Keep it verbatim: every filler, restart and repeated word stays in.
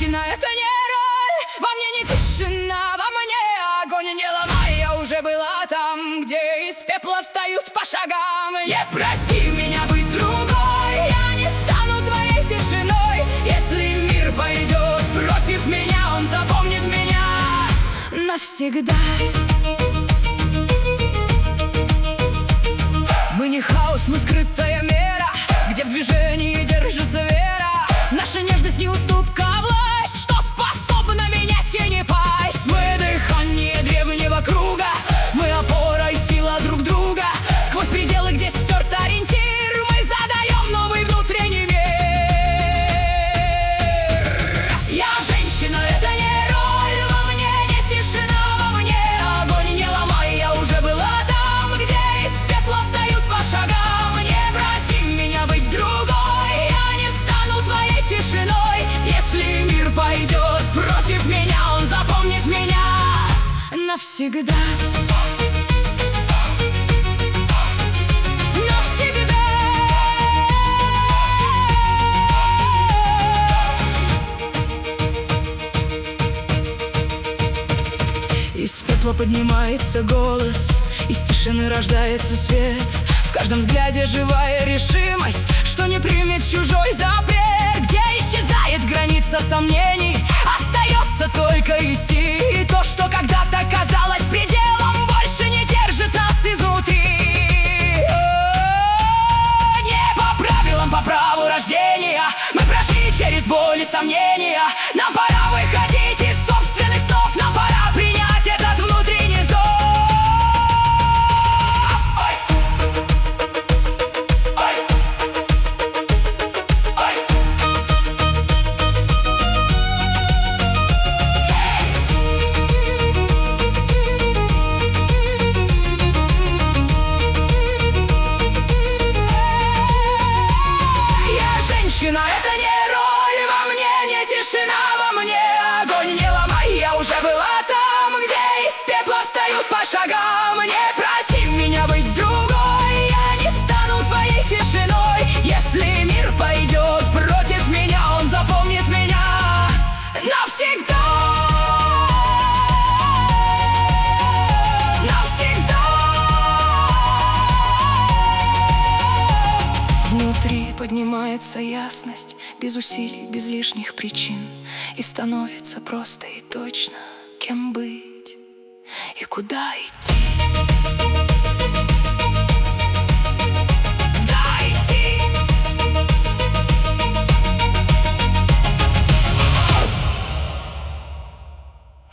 женщина — это не роль. Во мне не тишина, во мне огонь. Не ломай, я уже была там, где из пепла встают по шагам. Не проси меня быть другой, я не стану твоей тишиной. Если мир пойдет против меня, он запомнит меня навсегда. Мы не хаос, мы скрытая мера, где в движении держится вера. Наша нежность не уступка, а власть, что способна менять и не пасть. Мы дыхание древнего круга, мы опора и сила друг друга. Сквозь пределы, где стерт ориентир, мы задаем новый внутренний мир. Я женщина, это не роль, во мне не тишина, во мне огонь. Не ломай, я уже была там, где из пепла встают по шагам. Не проси меня быть другой, я не стану твоей тишиной. Если мир пойдет против меня, он запомнит меня навсегда. Навсегда. Из пепла поднимается голос, из тишины рождается свет. В каждом взгляде живая решимость, что не примет чужой запрет. Где исчезает граница сомнений, остается только идти. И то, что когда-то казалось пределом, больше не держит нас изнутри. О, не по правилам, по праву рождения мы прошли через боль и сомнения. Нам пора выходить из собственных снов, нам пора принять этот внутренний зов. Ой. Ой. Ой. Я женщина, это не роль, во мне не тишина, во мне огонь. Не ломай, я уже была там, где из пепла встают по шагам. Не проси меня быть другой, я не стану твоей тишиной. Если мир пойдет против меня, он запомнит меня навсегда. Навсегда. Внутри поднимается ясность, без усилий, без лишних причин. И становится просто и точно, кем быть и куда идти.